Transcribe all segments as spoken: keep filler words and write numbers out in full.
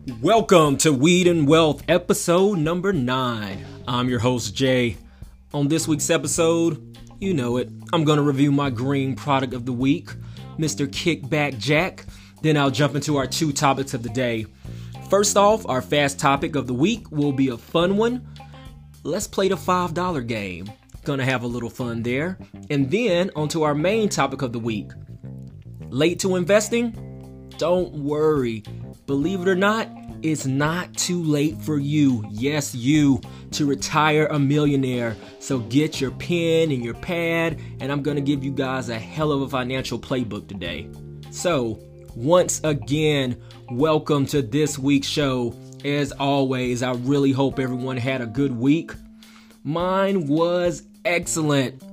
Welcome to Weed and Wealth, episode number nine. I'm your host, Jay. On this week's episode, you know it, I'm going to review my green product of the week, Mister Kickback Jack. Then I'll jump into our two topics of the day. First off, our fast topic of the week will be a fun one. Let's play the five dollar game. Gonna have a little fun there. And then onto our main topic of the week. Late to investing? Don't worry. Believe it or not, it's not too late for you, yes you, to retire a millionaire. So get your pen and your pad, and I'm going to give you guys a hell of a financial playbook today. So, once again, welcome to this week's show. As always, I really hope everyone had a good week. Mine was excellent.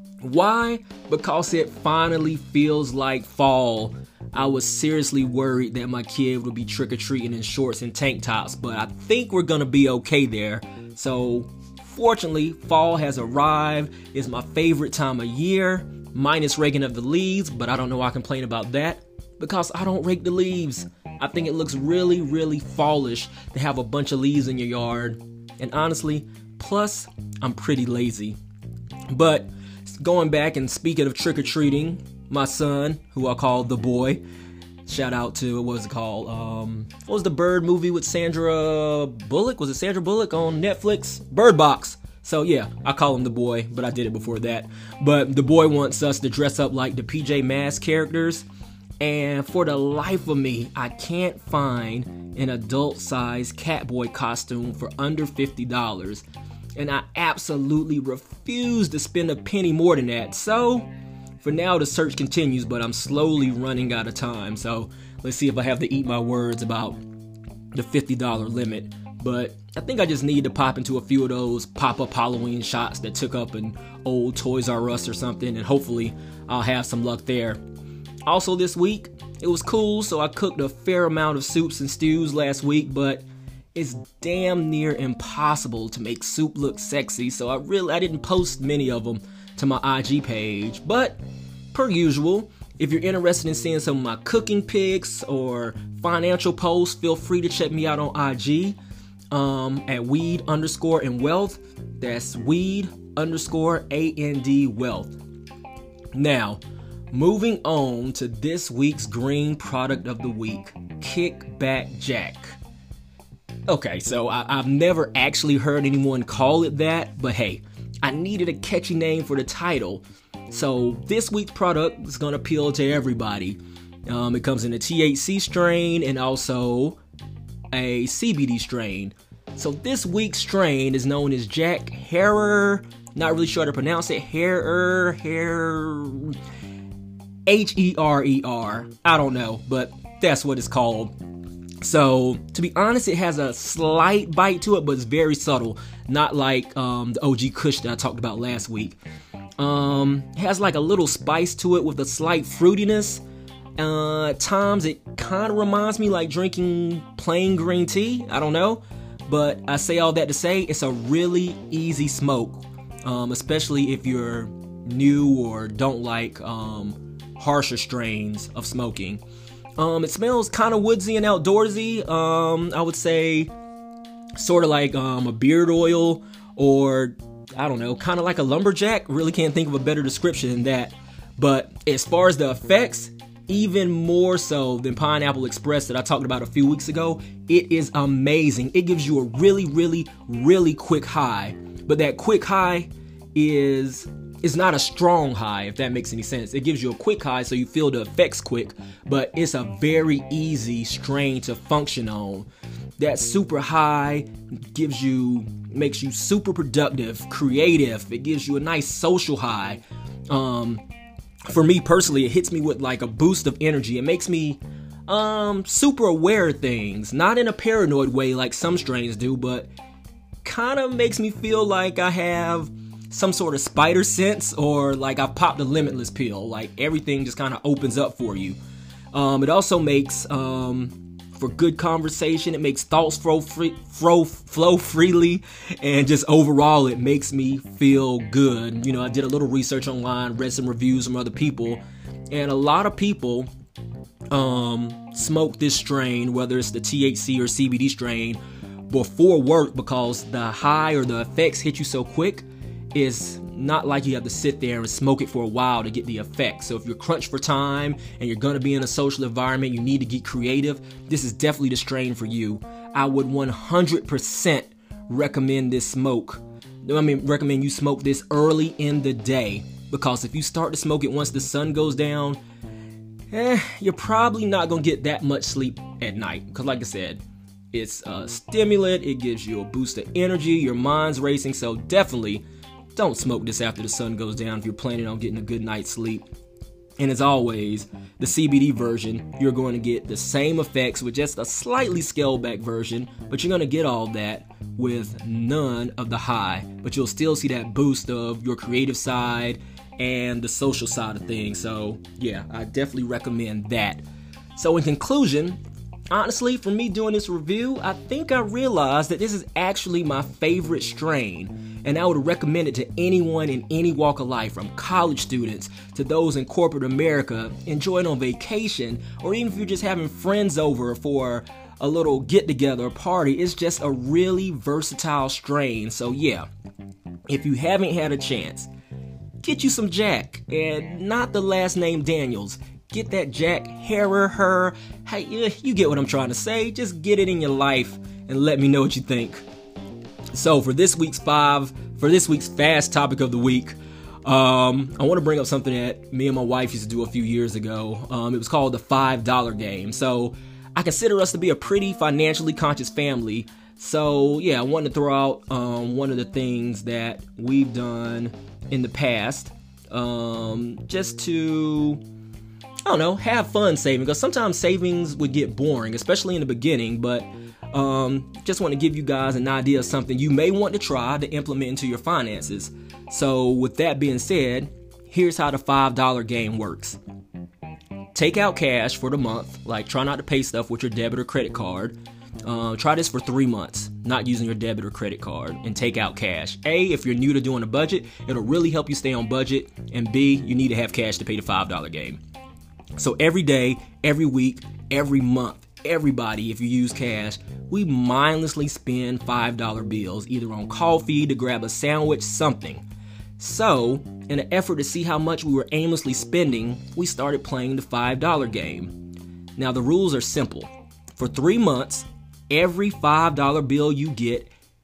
Why? Because it finally feels like fall. I was seriously worried that my kid would be trick-or-treating in shorts and tank tops, but I think we're gonna be okay there. So, fortunately, fall has arrived. It's my favorite time of year, minus raking of the leaves, but I don't know why I complain about that, because I don't rake the leaves. I think it looks really, really fallish to have a bunch of leaves in your yard. And honestly, plus, I'm pretty lazy. But, going back and speaking of trick-or-treating, my son, who I call the boy, shout out to, what was it called? Um, what was the bird movie with Sandra Bullock? Was it Sandra Bullock on Netflix? Bird Box. So yeah, I call him the boy, but I did it before that. But the boy wants us to dress up like the P J Masks characters. And for the life of me, I can't find an adult-sized Catboy costume for under fifty dollars. And I absolutely refuse to spend a penny more than that. So, for now, the search continues, but I'm slowly running out of time. So, let's see if I have to eat my words about the fifty dollar limit. But I think I just need to pop into a few of those pop-up Halloween shots that took up an old Toys R Us or something, and hopefully I'll have some luck there. Also this week, it was cool, so I cooked a fair amount of soups and stews last week, but it's damn near impossible to make soup look sexy, so I really I didn't post many of them to my I G page. But per usual, if you're interested in seeing some of my cooking pics or financial posts, feel free to check me out on I G um, at weed underscore and wealth. That's weed underscore A N D wealth. Now, moving on to this week's green product of the week, Kickback Jack. Okay, so I, I've never actually heard anyone call it that, but hey, I needed a catchy name for the title. So this week's product is going to appeal to everybody. Um, it comes in a T H C strain and also a C B D strain. So this week's strain is known as Jack Herer. Not really sure how to pronounce it. Herer, Herer, H E R E R. I don't know, but that's what it's called. So, to be honest, it has a slight bite to it, but it's very subtle. Not like um, the O G Kush that I talked about last week. Um, it has like a little spice to it with a slight fruitiness. Uh, at times, it kind of reminds me like drinking plain green tea. I don't know. But I say all that to say it's a really easy smoke. Um, especially if you're new or don't like um, harsher strains of smoking. Um, it smells kind of woodsy and outdoorsy. Um, I would say sort of like um, a beard oil or, I don't know, kind of like a lumberjack. Really can't think of a better description than that. But as far as the effects, even more so than Pineapple Express that I talked about a few weeks ago, it is amazing. It gives you a really, really, really quick high. But that quick high is... It's not a strong high, if that makes any sense. It gives you a quick high so you feel the effects quick, but it's a very easy strain to function on. That super high gives you, makes you super productive, creative. It gives you a nice social high. Um, for me personally, it hits me with like a boost of energy. It makes me um, super aware of things, not in a paranoid way like some strains do, but kind of makes me feel like I have some sort of spider sense, or like I've popped a limitless pill. Like everything just kind of opens up for you. Um, it also makes um, for good conversation. It makes thoughts flow, free, flow, flow freely, and just overall, it makes me feel good. You know, I did a little research online, read some reviews from other people, and a lot of people um, smoke this strain, whether it's the T H C or C B D strain, before work, because the high or the effects hit you so quick. It's not like you have to sit there and smoke it for a while to get the effect. So if you're crunched for time and you're going to be in a social environment, you need to get creative, this is definitely the strain for you. I would one hundred percent recommend this smoke. I mean, recommend you smoke this early in the day, because if you start to smoke it once the sun goes down, eh, you're probably not going to get that much sleep at night. Because like I said, it's a stimulant. It gives you a boost of energy. Your mind's racing. So definitely don't smoke this after the sun goes down if you're planning on getting a good night's sleep. And as always, the C B D version, you're going to get the same effects with just a slightly scaled back version, but you're going to get all that with none of the high. But you'll still see that boost of your creative side and the social side of things. So yeah, I definitely recommend that. So in conclusion, honestly, for me doing this review, I think I realized that this is actually my favorite strain. And I would recommend it to anyone in any walk of life, from college students to those in corporate America, enjoying on vacation, or even if you're just having friends over for a little get-together or party. It's just a really versatile strain. So yeah, if you haven't had a chance, get you some Jack, and not the last name Daniels. Get that Jack Herer, her. Hey, you get what I'm trying to say. Just get it in your life and let me know what you think. So for this week's five, for this week's fast topic of the week, um, I want to bring up something that me and my wife used to do a few years ago. Um, it was called the five dollar game. So I consider us to be a pretty financially conscious family. So yeah, I wanted to throw out um, one of the things that we've done in the past, um, just to, I don't know, have fun saving. Because sometimes savings would get boring, especially in the beginning. But um, just want to give you guys an idea of something you may want to try to implement into your finances. So with that being said, here's how the five dollar game works. Take out cash for the month. Like, try not to pay stuff with your debit or credit card. Uh, try this for three months, not using your debit or credit card, and take out cash. A, if you're new to doing a budget, it'll really help you stay on budget. And B, you need to have cash to pay the five dollar game. So every day, every week, every month, everybody, if you use cash, we mindlessly spend five dollar bills, either on coffee, to grab a sandwich, something. So, in an effort to see how much we were aimlessly spending, we started playing the five dollar game. Now, the rules are simple. For three months, every five dollar bill you get,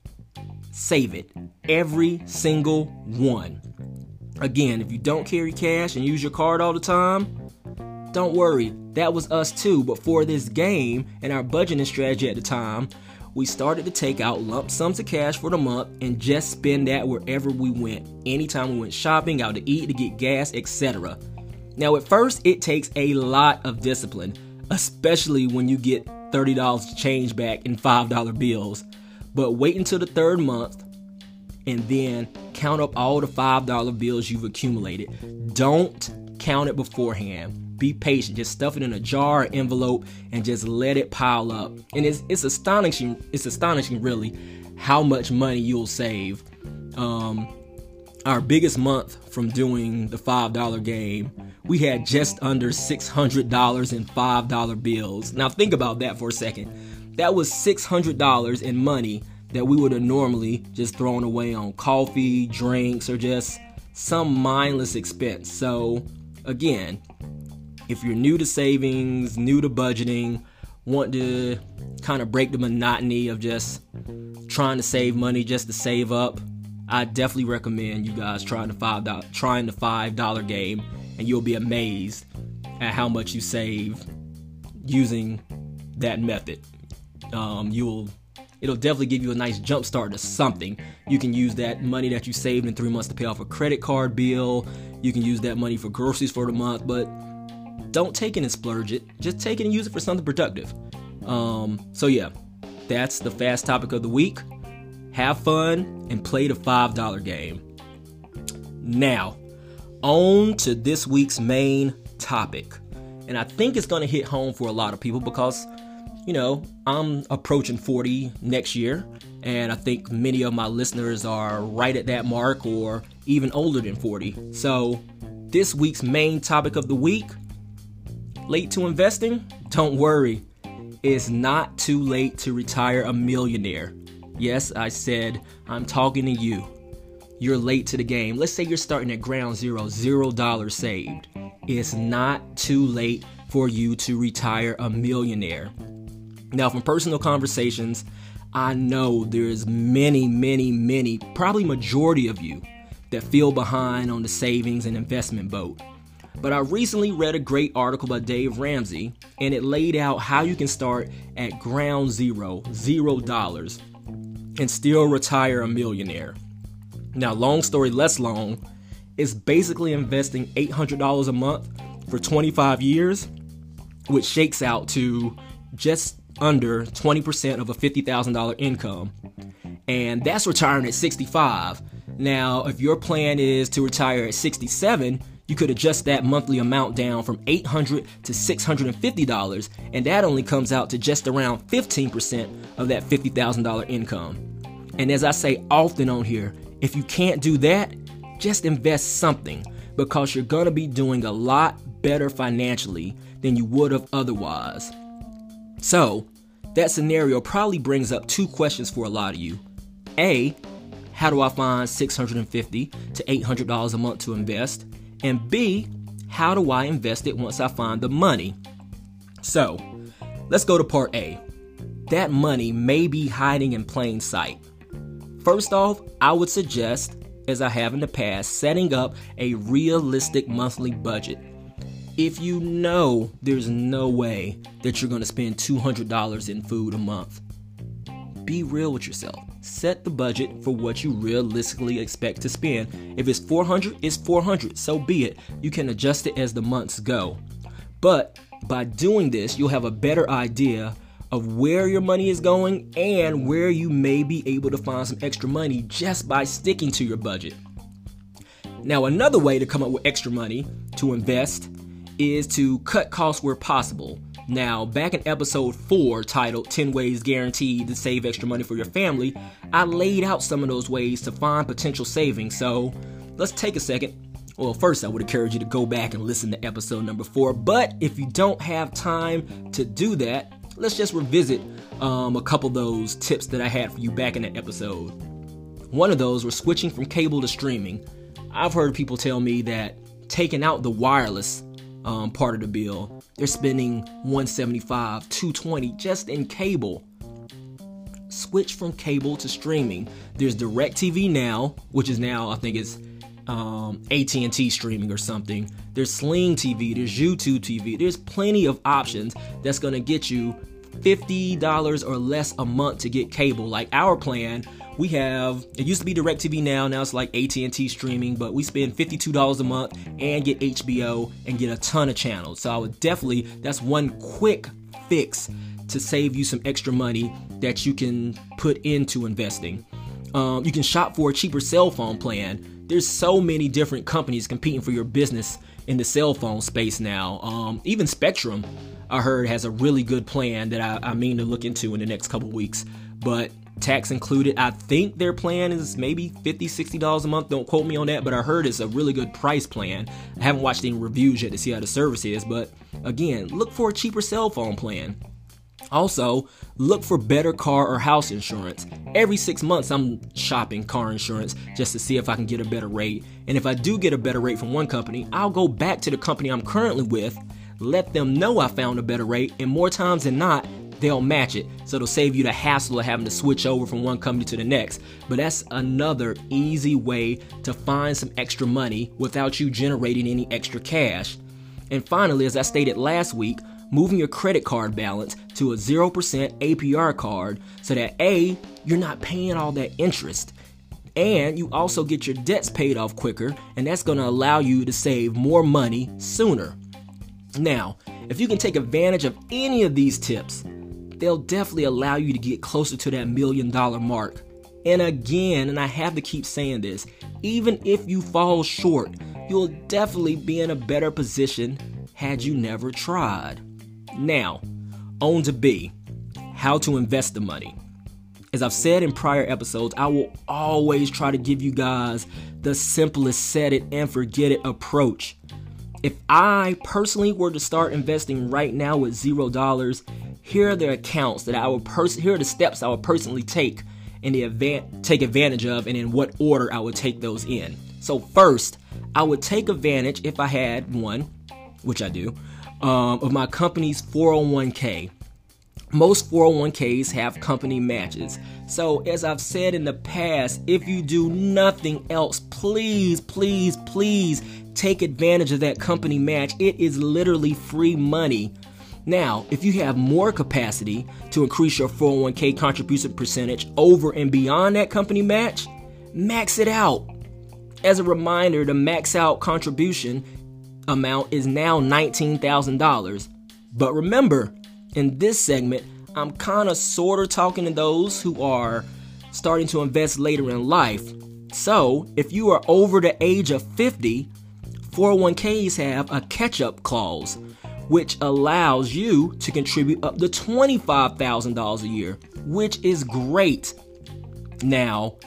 save it. Every single one. Again, if you don't carry cash and use your card all the time, don't worry, that was us too. But for this game and our budgeting strategy at the time, we started to take out lump sums of cash for the month and just spend that wherever we went. Anytime we went shopping, out to eat, to get gas, et cetera. Now, at first, it takes a lot of discipline, especially when you get thirty dollars change back in five dollar bills. But wait until the third month and then count up all the five dollar bills you've accumulated. Don't count it beforehand. Be patient. Just stuff it in a jar or envelope and just let it pile up. And it's it's astonishing. It's astonishing, really, how much money you'll save. Um, our biggest month from doing the five dollar game, we had just under six hundred dollars in five dollar bills. Now think about that for a second. That was six hundred dollars in money that we would have normally just thrown away on coffee, drinks, or just some mindless expense. So again, if you're new to savings, new to budgeting, want to kind of break the monotony of just trying to save money just to save up, I definitely recommend you guys trying the five dollar trying the five dollar game, and you'll be amazed at how much you save using that method. Um, you'll it'll definitely give you a nice jump start to something. You can use that money that you saved in three months to pay off a credit card bill. You can use that money for groceries for the month, but don't take it and splurge it. Just take it and use it for something productive. Um, so yeah, that's the fast topic of the week. Have fun and play the five dollar game. Now, on to this week's main topic. And I think it's going to hit home for a lot of people because, you know, I'm approaching forty next year. And I think many of my listeners are right at that mark or even older than forty. So this week's main topic of the week: Late to investing? Don't worry. It's not too late to retire a millionaire. Yes, I said I'm talking to you. You're late to the game. Let's say you're starting at ground zero, zero dollars saved. It's not too late for you to retire a millionaire. Now, from personal conversations, I know there's many, many, many, probably majority of you that feel behind on the savings and investment boat. But I recently read a great article by Dave Ramsey, and it laid out how you can start at ground zero, zero dollars, and still retire a millionaire. Now, long story less long, it's basically investing eight hundred dollars a month for twenty-five years, which shakes out to just under twenty percent of a fifty thousand dollars income. And that's retiring at sixty-five. Now, if your plan is to retire at sixty-seven, you could adjust that monthly amount down from eight hundred dollars to six hundred fifty dollars, and that only comes out to just around fifteen percent of that fifty thousand dollars income. And as I say often on here, if you can't do that, just invest something, because you're going to be doing a lot better financially than you would have otherwise. So, that scenario probably brings up two questions for a lot of you. A, how do I find six hundred fifty dollars to eight hundred dollars a month to invest? And B, how do I invest it once I find the money? So, let's go to part A. That money may be hiding in plain sight. First off, I would suggest, as I have in the past, setting up a realistic monthly budget. If you know there's no way that you're going to spend two hundred dollars in food a month, be real with yourself. Set the budget for what you realistically expect to spend. If it's four hundred dollars, it's four hundred dollars, so be it. You can adjust it as the months go. But by doing this, you'll have a better idea of where your money is going and where you may be able to find some extra money just by sticking to your budget. Now, another way to come up with extra money to invest is to cut costs where possible. Now, back in episode four, titled ten ways Guaranteed to Save Extra Money for Your Family, I laid out some of those ways to find potential savings. So let's take a second. Well, first, I would encourage you to go back and listen to episode number four. But if you don't have time to do that, let's just revisit um, a couple of those tips that I had for you back in that episode. One of those was switching from cable to streaming. I've heard people tell me that taking out the wireless um, part of the bill, they're spending one hundred seventy-five dollars, two hundred twenty dollars just in cable. Switch from cable to streaming. There's DirecTV Now, which is now, I think it's um, A T and T streaming or something. There's Sling T V, there's YouTube T V. There's plenty of options that's going to get you fifty dollars or less a month to get cable. Like our plan, we have, it used to be DirecTV Now, now it's like A T and T streaming, but we spend fifty-two dollars a month and get H B O and get a ton of channels. So I would definitely, that's one quick fix to save you some extra money that you can put into investing. Um, you can shop for a cheaper cell phone plan. There's so many different companies competing for your business in the cell phone space now. Um, even Spectrum, I heard, has a really good plan that I, I mean to look into in the next couple weeks. But tax included, I think their plan is maybe fifty dollars, sixty dollars a month. Don't quote me on that, but I heard it's a really good price plan. I haven't watched any reviews yet to see how the service is, but again, look for a cheaper cell phone plan. Also, look for better car or house insurance. Every six months, I'm shopping car insurance just to see if I can get a better rate. And if I do get a better rate from one company, I'll go back to the company I'm currently with, let them know I found a better rate, and more times than not, they'll match it. So it'll save you the hassle of having to switch over from one company to the next. But that's another easy way to find some extra money without you generating any extra cash. And finally, as I stated last week, moving your credit card balance to a zero percent A P R card so that A, you're not paying all that interest, and you also get your debts paid off quicker, and that's going to allow you to save more money sooner. Now, if you can take advantage of any of these tips, they'll definitely allow you to get closer to that million dollar mark. And again, and I have to keep saying this, even if you fall short, you'll definitely be in a better position had you never tried. Now, on to B, how to invest the money. As I've said in prior episodes, I will always try to give you guys the simplest set it and forget it approach. If I personally were to start investing right now with zero dollars, here are the accounts that I would pers- here are the steps I would personally take and the event take advantage of, and in what order I would take those in. So first, I would take advantage, if I had one, which I do, um, of my company's four oh one k. Most four oh one k's have company matches. So as I've said in the past, if you do nothing else, please, please, please take advantage of that company match. It is literally free money. Now, if you have more capacity to increase your four oh one k contribution percentage over and beyond that company match, max it out. As a reminder, the max out contribution amount is now nineteen thousand dollars. But remember, in this segment, I'm kind of sort of talking to those who are starting to invest later in life. So, if you are over the age of fifty, four oh one k's have a catch-up clause, which allows you to contribute up to twenty-five thousand dollars a year, which is great. Now,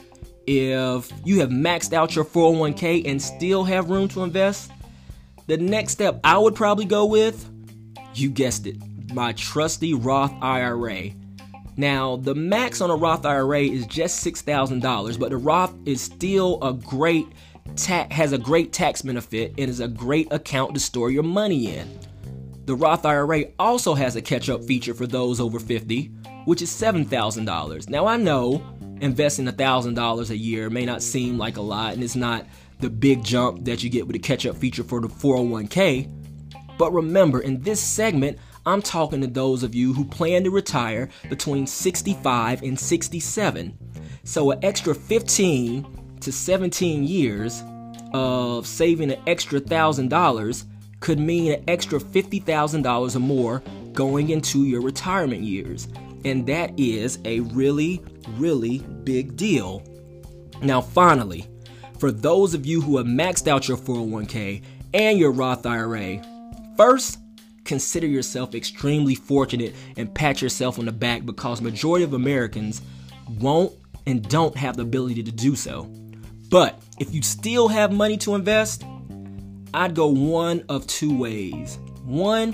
if you have maxed out your four oh one k and still have room to invest, the next step I would probably go with, you guessed it, my trusty Roth I R A. Now, the max on a Roth I R A is just six thousand dollars, but the Roth is still a great ta- has a great tax benefit and is a great account to store your money in. The Roth I R A also has a catch-up feature for those over fifty, which is seven thousand dollars. Now, I know investing one thousand dollars a year may not seem like a lot, and it's not the big jump that you get with the catch-up feature for the four oh one k, but remember, in this segment, I'm talking to those of you who plan to retire between sixty-five and sixty-seven. So an extra fifteen to seventeen years of saving an extra one thousand dollars could mean an extra fifty thousand dollars or more going into your retirement years. And that is a really, really big deal. Now, finally, for those of you who have maxed out your four oh one k and your Roth I R A, first, consider yourself extremely fortunate and pat yourself on the back, because majority of Americans won't and don't have the ability to do so. But if you still have money to invest, I'd go one of two ways. One,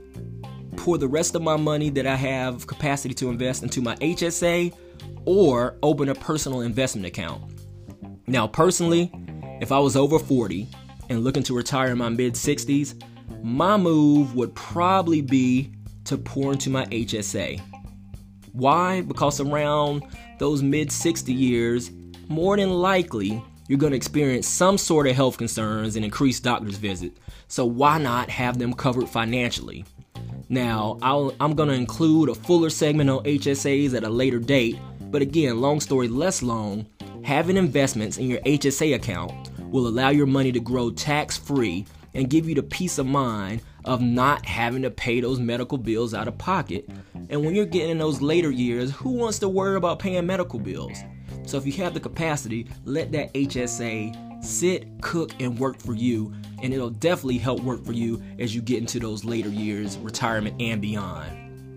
pour the rest of my money that I have capacity to invest into my H S A, or open a personal investment account. Now, personally, if I was over forty and looking to retire in my mid sixties, my move would probably be to pour into my H S A. Why? Because around those mid sixty years, more than likely, you're going to experience some sort of health concerns and increased doctor's visits. So why not have them covered financially? Now, I'll, I'm going to include a fuller segment on H S As at a later date. But again, long story less long, having investments in your H S A account will allow your money to grow tax-free and give you the peace of mind of not having to pay those medical bills out of pocket. And when you're getting in those later years, who wants to worry about paying medical bills? So if you have the capacity, let that H S A sit, cook, and work for you, and it'll definitely help work for you as you get into those later years, retirement and beyond.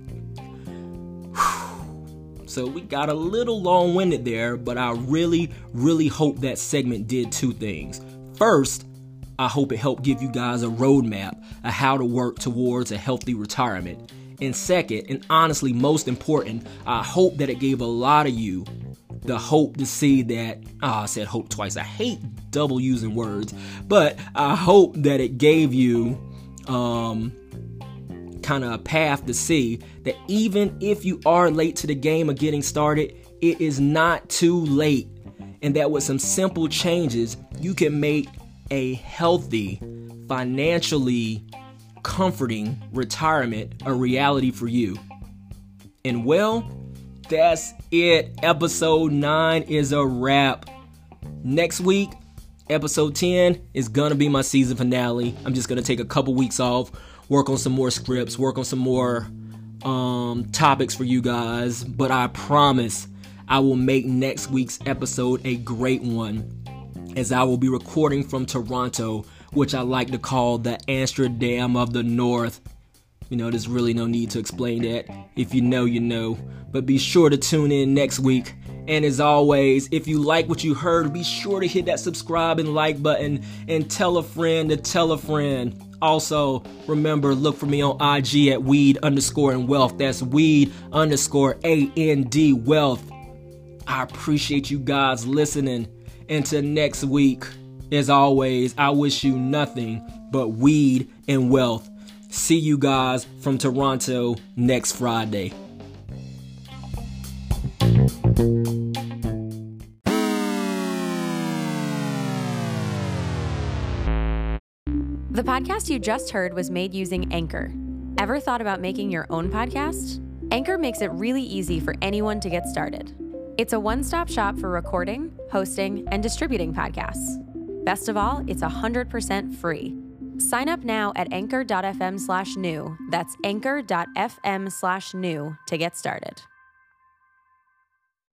So we got a little long-winded there, but I really, really hope that segment did two things. First, I hope it helped give you guys a roadmap of how to work towards a healthy retirement. And second, and honestly most important, I hope that it gave a lot of you the hope to see that, oh, I said hope twice. I hate double using words, but I hope that it gave you um, kind of a path to see that even if you are late to the game of getting started, it is not too late. And that with some simple changes, you can make a healthy, financially comforting retirement a reality for you. And well, that's it. Episode nine is a wrap. Next week, episode ten is gonna be my season finale. I'm just gonna take a couple weeks off, work on some more scripts, work on some more um, topics for you guys. But I promise I will make next week's episode a great one, as I will be recording from Toronto, which I like to call the Amsterdam of the North. You know, there's really no need to explain that. If you know, you know. But be sure to tune in next week. And as always, if you like what you heard, be sure to hit that subscribe and like button and tell a friend to tell a friend. Also, remember, look for me on I G at weed underscore and wealth. That's weed underscore A N D wealth. I appreciate you guys listening. Until next week, as always, I wish you nothing but weed and wealth. See you guys from Toronto next Friday. The podcast you just heard was made using Anchor. Ever thought about making your own podcast? Anchor makes it really easy for anyone to get started. It's a one-stop shop for recording, hosting, and distributing podcasts. Best of all, it's one hundred percent free. Sign up now at anchor.fm slash new. That's anchor.fm slash new to get started.